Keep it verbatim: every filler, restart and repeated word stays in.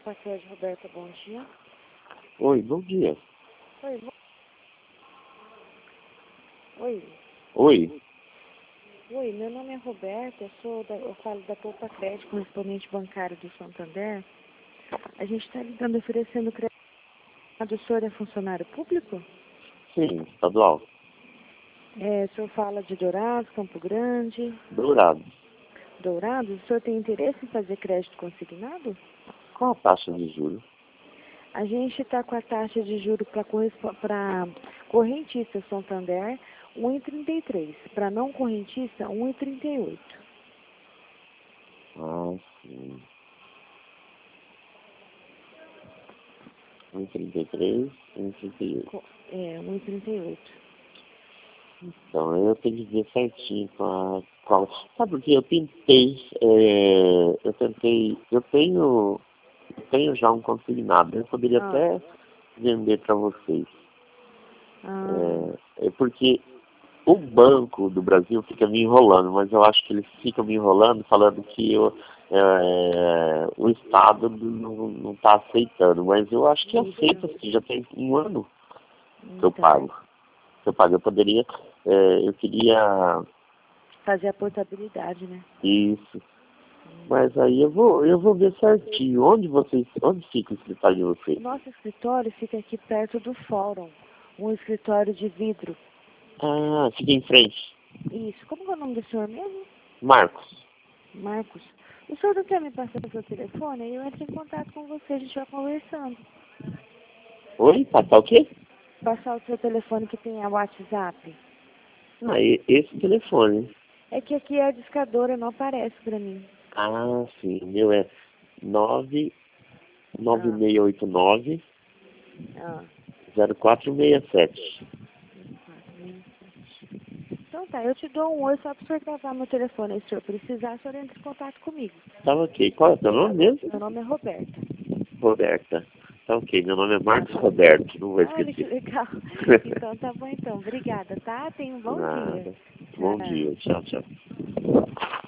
Paquete Roberta, bom dia. Oi, bom dia. Oi, bom... Oi. Oi. Oi, meu nome é Roberta, eu, sou da, eu falo da Poupa Crédito, correspondente bancário do Santander. A gente está ligando oferecendo crédito. O senhor é funcionário público? Sim, estadual. É, o senhor fala de Dourados, Campo Grande? Dourado. Dourados? O senhor tem interesse em fazer crédito consignado? Qual a taxa de juros? A gente está com a taxa de juros para correntista Santander um vírgula trinta e três. Para não correntista, um vírgula trinta e oito. Ah, sim. um vírgula trinta e três, um vírgula trinta e oito. É, um vírgula trinta e oito. Então, eu tenho que ver certinho com a... Qual... Sabe por quê? Eu tentei, é, eu tentei, eu tenho, eu tenho já um consignado. Eu poderia Ah. até vender para vocês. Ah. É, é porque o Banco do Brasil fica me enrolando, mas eu acho que eles ficam me enrolando falando que eu, é, o Estado não está aceitando. Mas eu acho que aceita, porque já tem um ano que eu pago. Que eu pago. Eu poderia, é, eu queria... fazer a portabilidade, né? Isso. Mas aí eu vou, eu vou ver certinho. Onde vocês, onde fica o escritório de vocês? Nosso escritório fica aqui perto do fórum. Um escritório de vidro. Ah, fica em frente. Isso. Como é o nome do senhor mesmo? Marcos. Marcos. O senhor não quer me passar o seu telefone? Aí eu entro em contato com você, a gente vai conversando. Oi? Passar o quê? Passar o seu telefone que tem a WhatsApp. Ah, esse telefone. É que aqui a discadora não aparece pra mim. Ah, sim. O meu é nove nove seis oito nove zero quatro seis sete. Então tá, eu te dou um oi só pra você gravar meu telefone. Aí se o senhor precisar, o senhor entra em contato comigo. Tá ok. Qual é o seu nome mesmo? Meu nome é Roberta. Roberta. Tá ok. Meu nome é Marcos Roberto. Não vou Olha que esquecer. legal. Então tá bom então. Obrigada, tá? Tenha um bom Nada. dia. Bom Tchau. dia. Tchau, tchau.